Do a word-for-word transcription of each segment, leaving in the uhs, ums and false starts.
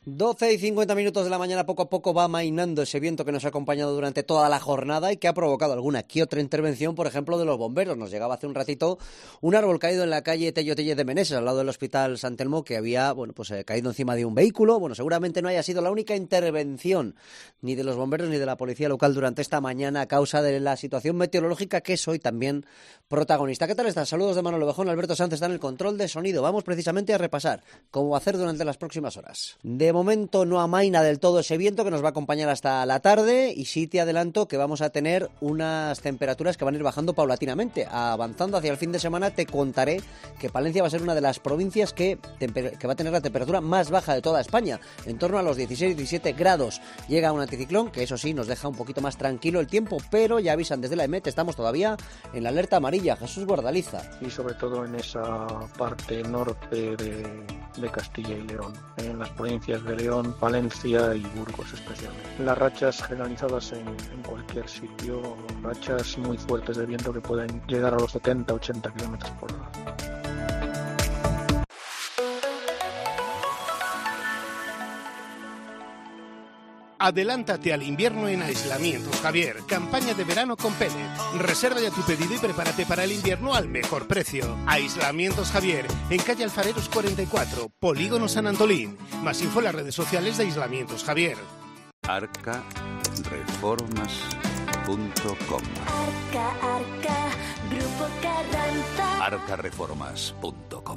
doce y cincuenta minutos de la mañana, poco a poco va amainando ese viento que nos ha acompañado durante toda la jornada y que ha provocado alguna que otra intervención, por ejemplo, de los bomberos. Nos llegaba hace un ratito un árbol caído en la calle Tello Tellez de Meneses, al lado del Hospital Sant Telmo, que había, bueno, pues eh, caído encima de un vehículo. Bueno, seguramente no haya sido la única intervención ni de los bomberos ni de la policía local durante esta mañana a causa de la situación meteorológica que es hoy también protagonista. ¿Qué tal estás? Saludos de Manolo Bejón. Alberto Sanz está en el control de sonido. Vamos precisamente a repasar cómo va a hacer durante las próximas horas. De momento no amaina del todo ese viento que nos va a acompañar hasta la tarde y sí te adelanto que vamos a tener unas temperaturas que van a ir bajando paulatinamente. Avanzando hacia el fin de semana te contaré que Palencia va a ser una de las provincias que, que va a tener la temperatura más baja de toda España, en torno a los dieciséis diecisiete grados. Llega un anticiclón que eso sí nos deja un poquito más tranquilo el tiempo, pero ya avisan desde la E M E T, estamos todavía en la alerta amarilla. Jesús Guardaliza. Y sobre todo en esa parte norte de, de Castilla y León, en las provincias de León, Valencia y Burgos especialmente. Las rachas generalizadas en, en cualquier sitio, rachas muy fuertes de viento que pueden llegar a los setenta ochenta kilómetros por hora. Adelántate al invierno en Aislamientos Javier. Campaña de verano con Pellet. Reserva ya tu pedido y prepárate para el invierno al mejor precio. Aislamientos Javier, en calle Alfareros cuarenta y cuatro, Polígono San Antolín. Más info en las redes sociales de Aislamientos Javier. arca reformas punto com. Arca, Arca, Grupo Carranza. arca reformas punto com.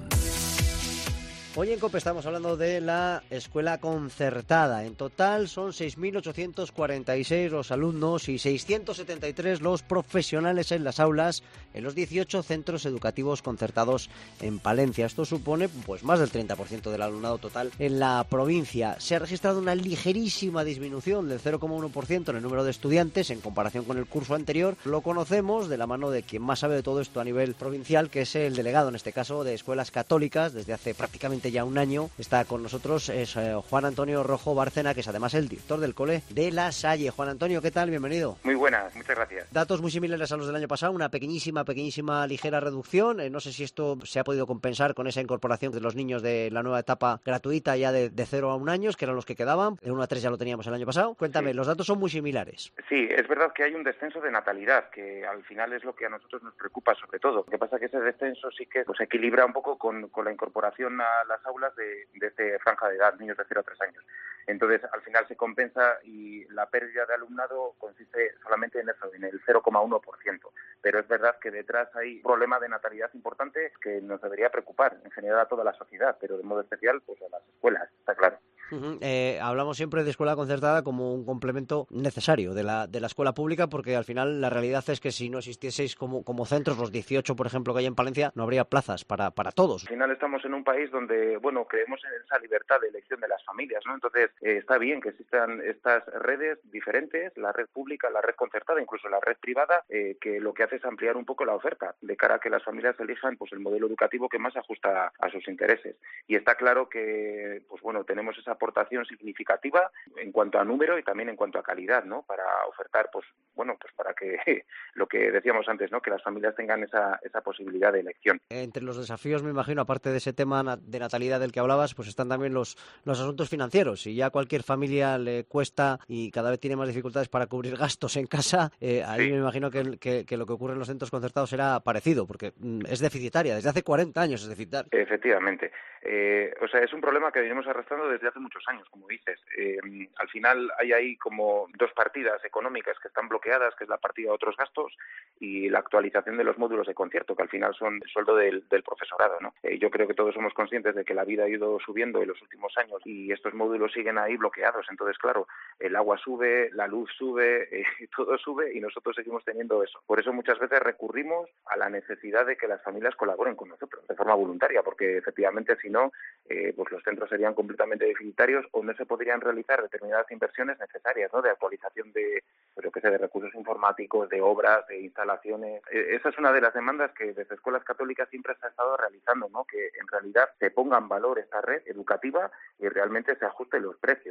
Hoy en COPE estamos hablando de la escuela concertada. En total son seis mil ochocientos cuarenta y seis los alumnos y seiscientos setenta y tres los profesionales en las aulas en los dieciocho centros educativos concertados en Palencia. Esto supone pues más del treinta por ciento del alumnado total en la provincia. Se ha registrado una ligerísima disminución del cero coma uno por ciento en el número de estudiantes en comparación con el curso anterior. Lo conocemos de la mano de quien más sabe de todo esto a nivel provincial, que es el delegado, en este caso, de escuelas católicas desde hace prácticamente ya un año. Está con nosotros es eh, Juan Antonio Rojo Bárcena, que es además el director del cole de La Salle. Juan Antonio, ¿qué tal? Bienvenido. Muy buenas, muchas gracias. Datos muy similares a los del año pasado, una pequeñísima, pequeñísima, ligera reducción. Eh, no sé si esto se ha podido compensar con esa incorporación de los niños de la nueva etapa gratuita ya de, de cero a un año, que eran los que quedaban. El uno a tres ya lo teníamos el año pasado. Cuéntame, sí. Los datos son muy similares. Sí, es verdad que hay un descenso de natalidad, que al final es lo que a nosotros nos preocupa sobre todo. Lo que pasa es que ese descenso sí que pues, equilibra un poco con, con la incorporación a las aulas de, de este franja de edad, niños de cero a tres años. Entonces, al final se compensa y la pérdida de alumnado consiste solamente en eso, en el cero coma uno por ciento. Pero es verdad que detrás hay un problema de natalidad importante que nos debería preocupar en general a toda la sociedad, pero de modo especial pues a las escuelas, está claro. Uh-huh. Eh, hablamos siempre de escuela concertada como un complemento necesario de la de la escuela pública, porque al final la realidad es que si no existieseis como, como centros, los dieciocho, por ejemplo, que hay en Palencia, no habría plazas para, para todos. Al final estamos en un país donde, bueno, creemos en esa libertad de elección de las familias, ¿no? Entonces, eh, está bien que existan estas redes diferentes, la red pública, la red concertada, incluso la red privada, eh, que lo que hace es ampliar un poco la oferta, de cara a que las familias elijan pues el modelo educativo que más se ajusta a sus intereses. Y está claro que, pues bueno, tenemos esa aportación significativa en cuanto a número y también en cuanto a calidad, ¿no? Para ofertar, pues bueno, pues para que lo que decíamos antes, ¿no? Que las familias tengan esa esa posibilidad de elección. Entre los desafíos, me imagino, aparte de ese tema de natalidad del que hablabas, pues están también los los asuntos financieros. Si ya a cualquier familia le cuesta y cada vez tiene más dificultades para cubrir gastos en casa, eh, ahí sí. Me imagino que, que, que lo que ocurre en los centros concertados será parecido, porque mm, es deficitaria. Desde hace cuarenta años es deficitaria. Efectivamente. Eh, o sea, es un problema que venimos arrastrando desde hace muchos años, como dices. Eh, al final hay ahí como dos partidas económicas que están bloqueadas, que es la partida de otros gastos y la actualización de los módulos de concierto, que al final son el sueldo del, del profesorado, ¿no? Eh, yo creo que todos somos conscientes de que la vida ha ido subiendo en los últimos años y estos módulos siguen ahí bloqueados. Entonces, claro, el agua sube, la luz sube, eh, todo sube y nosotros seguimos teniendo eso. Por eso muchas veces recurrimos a la necesidad de que las familias colaboren con nosotros de forma voluntaria, porque efectivamente si no, eh, pues los centros serían completamente deficitarios o no se podrían realizar determinadas inversiones necesarias, ¿no? De actualización de, pues yo qué sé, de recursos informáticos, de obras, de instalaciones. Eh, esa es una de las demandas que desde escuelas católicas siempre se ha estado realizando, ¿no? Que en realidad se ponga en valor esta red educativa y realmente se ajusten los precios.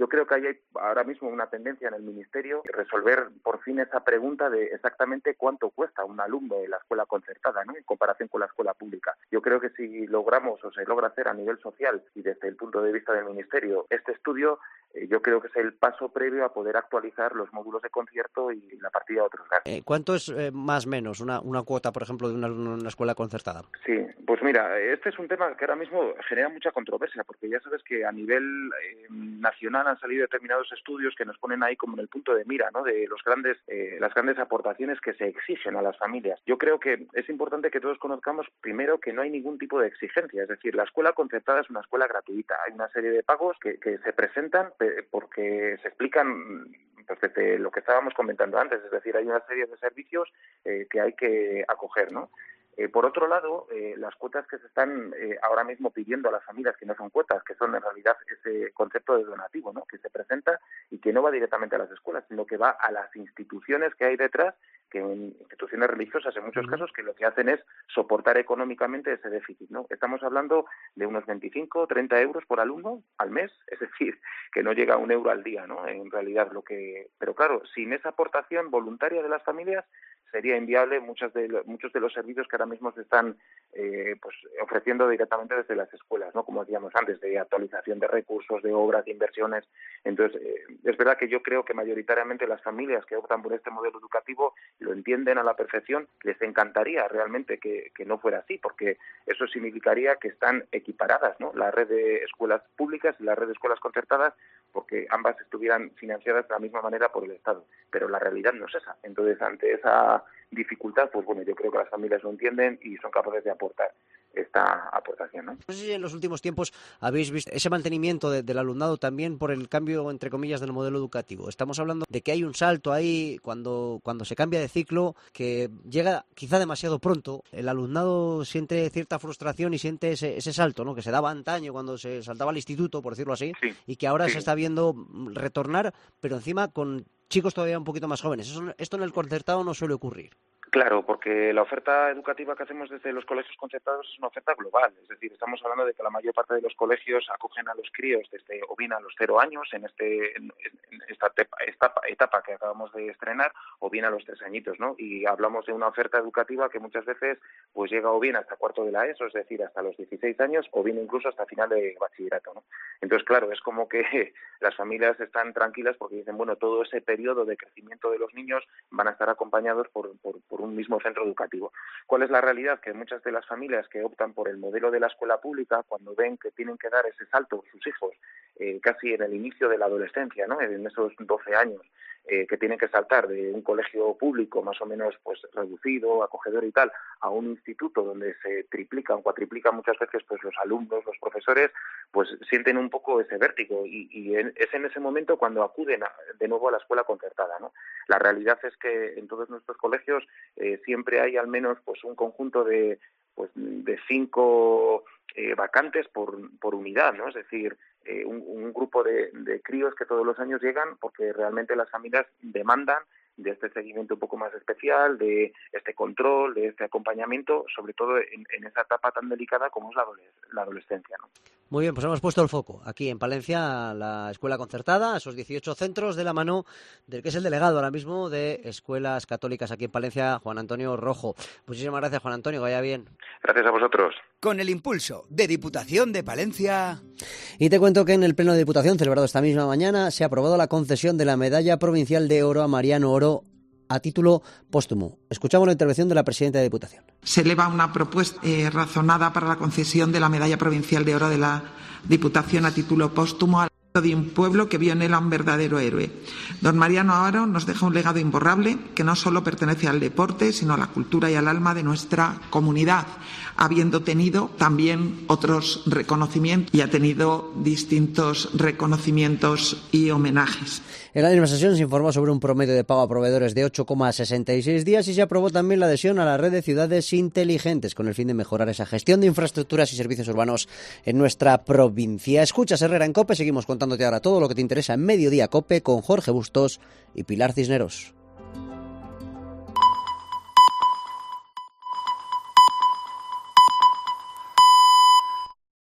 Yo creo que hay ahora mismo una tendencia en el Ministerio de resolver por fin esa pregunta de exactamente cuánto cuesta un alumno de la escuela concertada, ¿no?, en comparación con la escuela pública. Yo creo que si logramos o se logra hacer a nivel social y desde el punto de vista del Ministerio este estudio, eh, yo creo que es el paso previo a poder actualizar los módulos de concierto y la partida de otros gastos. Eh, ¿Cuánto es eh, más o menos una, una cuota, por ejemplo, de una, una escuela concertada? Sí, pues mira, este es un tema que ahora mismo genera mucha controversia, porque ya sabes que a nivel eh, nacional han salido determinados estudios que nos ponen ahí como en el punto de mira, ¿no?, de los grandes, eh, las grandes aportaciones que se exigen a las familias. Yo creo que es importante que todos conozcamos primero que no hay ningún tipo de exigencia, es decir, la escuela concertada es una escuela gratuita. Hay una serie de pagos que, que se presentan porque se explican pues desde lo que estábamos comentando antes, es decir, hay una serie de servicios eh, que hay que acoger, ¿no? Eh, por otro lado, eh, las cuotas que se están eh, ahora mismo pidiendo a las familias, que no son cuotas, que son en realidad ese concepto de donativo, ¿no?, que se presenta y que no va directamente a las escuelas, sino que va a las instituciones que hay detrás, que en instituciones religiosas en muchos casos, que lo que hacen es soportar económicamente ese déficit, ¿no? Estamos hablando de unos veinticinco, treinta euros por alumno al mes, es decir, que no llega a un euro al día, ¿no?, en realidad lo que... Pero claro, sin esa aportación voluntaria de las familias sería inviable muchos de los, muchos de los servicios que ahora mismo se están eh, pues ofreciendo directamente desde las escuelas, ¿no?, como decíamos antes, de actualización de recursos, de obras, de inversiones. Entonces, eh, es verdad que yo creo que mayoritariamente las familias que optan por este modelo educativo lo entienden a la perfección. Les encantaría realmente que, que no fuera así, porque eso significaría que están equiparadas, ¿no?, la red de escuelas públicas y la red de escuelas concertadas, porque ambas estuvieran financiadas de la misma manera por el Estado. Pero la realidad no es esa. Entonces, ante esa dificultad, pues bueno, yo creo que las familias lo entienden y son capaces de aportar esta aportación, ¿no? No sé si en los últimos tiempos habéis visto ese mantenimiento de, del alumnado también por el cambio, entre comillas, del modelo educativo. Estamos hablando de que hay un salto ahí cuando, cuando se cambia de ciclo, que llega quizá demasiado pronto. El alumnado siente cierta frustración y siente ese, ese salto, ¿no?, que se daba antaño cuando se saltaba al instituto, por decirlo así, sí, y que ahora sí. se está viendo retornar, pero encima con chicos todavía un poquito más jóvenes. Eso, esto en el concertado no suele ocurrir. Claro, porque la oferta educativa que hacemos desde los colegios concertados es una oferta global, es decir, estamos hablando de que la mayor parte de los colegios acogen a los críos desde o bien a los cero años en este en esta, esta etapa que acabamos de estrenar, o bien a los tres añitos, ¿no? Y hablamos de una oferta educativa que muchas veces pues llega o bien hasta cuarto de la ESO, es decir, hasta los dieciséis años, o bien incluso hasta final de bachillerato, ¿no? Entonces, claro, es como que las familias están tranquilas porque dicen, bueno, todo ese periodo de crecimiento de los niños van a estar acompañados por, por, por un mismo centro educativo. ¿Cuál es la realidad? Que muchas de las familias que optan por el modelo de la escuela pública, cuando ven que tienen que dar ese salto sus hijos eh, casi en el inicio de la adolescencia, ¿no?, en esos doce años, eh, que tienen que saltar de un colegio público más o menos pues reducido, acogedor y tal, a un instituto donde se triplican, cuatriplican muchas veces pues los alumnos, los profesores, pues sienten un poco ese vértigo y, y es en ese momento cuando acuden a, de nuevo a la escuela concertada, ¿no? La realidad es que en todos nuestros colegios eh, siempre hay al menos pues un conjunto de pues de cinco eh, vacantes por, por unidad, ¿no? Es decir, eh, un, un grupo de, de críos que todos los años llegan porque realmente las familias demandan de este seguimiento un poco más especial, de este control, de este acompañamiento, sobre todo en, en esa etapa tan delicada como es la, adoles- la adolescencia, ¿no? Muy bien, pues hemos puesto el foco aquí en Palencia, la escuela concertada, esos dieciocho centros de la mano del que es el delegado ahora mismo de escuelas católicas aquí en Palencia, Juan Antonio Rojo. Muchísimas gracias, Juan Antonio, que vaya bien. Gracias a vosotros. Con el impulso de Diputación de Palencia. Y te cuento que en el Pleno de Diputación, celebrado esta misma mañana, se ha aprobado la concesión de la Medalla Provincial de Oro a Mariano Oro a título póstumo. Escuchamos la intervención de la presidenta de Diputación. Se eleva una propuesta eh, razonada para la concesión de la Medalla Provincial de Oro de la Diputación a título póstumo al de un pueblo que vio en él a un verdadero héroe. Don Mariano Oro nos deja un legado imborrable que no solo pertenece al deporte, sino a la cultura y al alma de nuestra comunidad, habiendo tenido también otros reconocimientos y ha tenido distintos reconocimientos y homenajes. En la misma sesión se informó sobre un promedio de pago a proveedores de ocho coma sesenta y seis días y se aprobó también la adhesión a la red de ciudades inteligentes con el fin de mejorar esa gestión de infraestructuras y servicios urbanos en nuestra provincia. Escuchas Herrera en COPE, seguimos contándote ahora todo lo que te interesa en Mediodía COPE con Jorge Bustos y Pilar Cisneros.